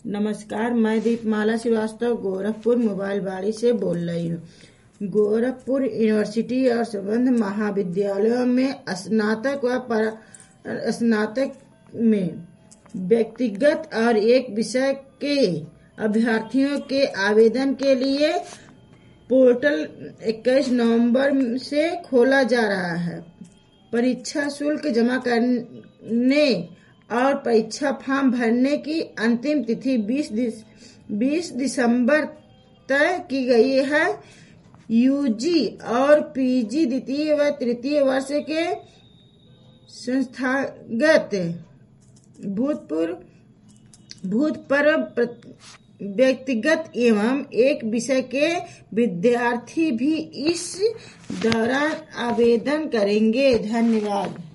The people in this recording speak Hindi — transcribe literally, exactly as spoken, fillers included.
नमस्कार, मैं दीपमाला श्रीवास्तव गोरखपुर मोबाइल बाड़ी से बोल रही हूँ। गोरखपुर यूनिवर्सिटी और संबद्ध महाविद्यालयों में स्नातक व स्नातक में व्यक्तिगत और एक विषय के अभ्यर्थियों के आवेदन के लिए पोर्टल इक्कीस नवंबर से खोला जा रहा है। परीक्षा शुल्क जमा करने और परीक्षा फॉर्म भरने की अंतिम तिथि बीस दिसंबर तय की गई है। यूजी और पीजी द्वितीय व तृतीय वर्ष के संस्थागत भूतपूर्व भूतपूर्व व्यक्तिगत एवं एक विषय के विद्यार्थी भी इस दौरान आवेदन करेंगे। धन्यवाद।